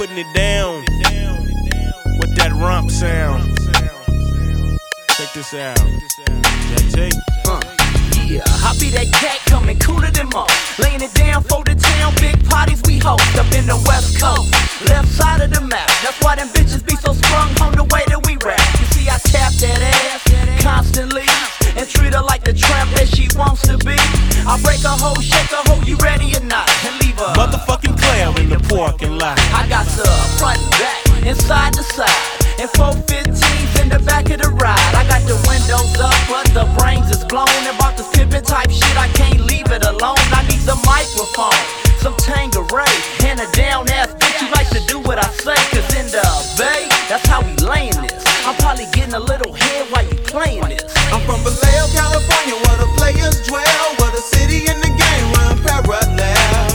putting it down with that rump sound. Check this out. JT. Yeah, I be that cat coming cooler than most. Laying it down for the town, big parties we host up in the West Coast, left side of the map. That's why them bitches be so sprung on the way that we rap. You see, I tap that ass constantly and treat her like the tramp that she wants to be. I break a hoe, shake a hoe, you ready or not? And leave her Motherfucking clown in the parking lot. I got the front and back, inside the side, and 415s in the back of the ride. I got the windows up, but the brains is blown. About this pimpin' type shit, I can't leave it alone. I need the microphone, some Tangeray, and a down ass bitch who likes to do what I say. Cause in the Bay, that's how we layin' this. I'm probably getting a little head while you playin' this. I'm from Vallejo, California, where the players dwell, where the city and the game run parallel.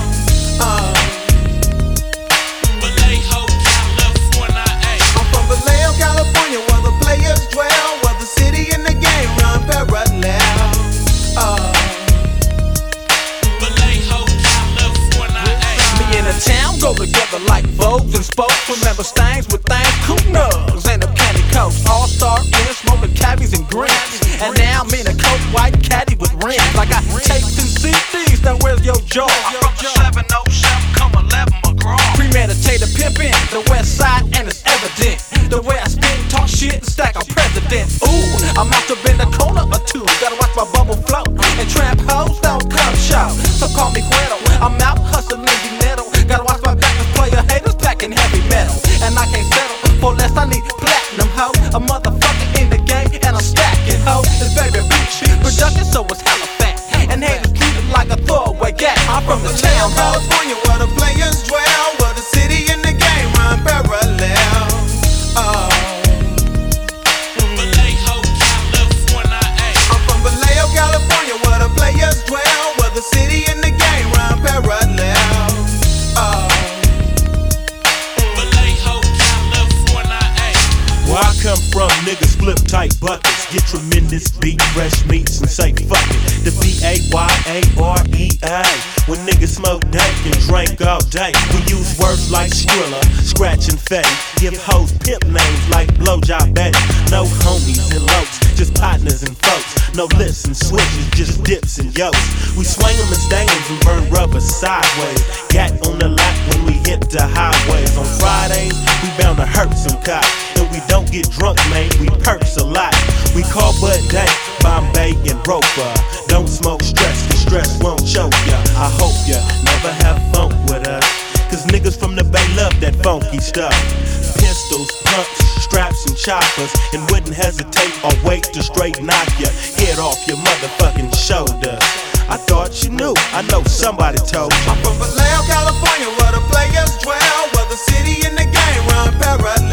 Vallejo, California, ayy. I'm from Vallejo, California, where the players dwell, where the city and the game run parallel. Vallejo, California, ayy. Me and the town go together like Vogues and spokes. Remember stains with things, cool nugs, and the candy coats. All-star in, smoking cabbies and greens. And now I'm in a coat white caddy with rims. Like I tapes and CDs, now where's your jaw? I'm from the 707, come 11 McGraw. Premeditated pimpin', the west side, and it's evident. The way I spin, talk shit, and stack a president. Ooh, I'm out to bend a corner or two. Gotta watch my bubble float. And tramp hoes don't come show. So call me Guido, I'm out hustling dinero. Gotta watch my back, cause player haters packing heavy metal. And I can't settle for less, I need platinum, ho. A motherfucker in the game, and I'm stacking, ho. It's baby beach, production, so it's hella fat. And haters treat it like a throwaway gat. I'm from the town, ho. California, where the players dwell, where the city and the game run parallel. Vallejo, California, ayy. I'm from Vallejo, California, where the players dwell, where the city and the game run parallel. Vallejo, California, ayy. Where I come from, niggas flip tight buckets, get tremendous beat, fresh meats, and say fuck it. The B-A-Y-A-R-E-A. When niggas smoke dank and drink all day, we use words like Skrilla, scratch and fade. Give hoes pimp names like Blowjob Betty. No homies and locs, just partners and folks. No lifts and switches, just dips and yokes. We swing them and stang them and burn rubber sideways. Gat on the lot when we hit the highways. On Fridays, we bound to hurt some cops. And we don't get drunk, man, we perks a lot. We call Bud Dank, Bombay and Roper. Don't smoke stress, cause stress won't choke ya. I hope ya never have funk with us, cause niggas from the Bay love that funky stuff. Pistols, pumps, straps and choppers, and wouldn't hesitate or wait to straight knock ya head off your motherfucking shoulder. I thought you knew, I know somebody told you. I'm from Vallejo, California, where the players dwell, where the city and the game run parallel.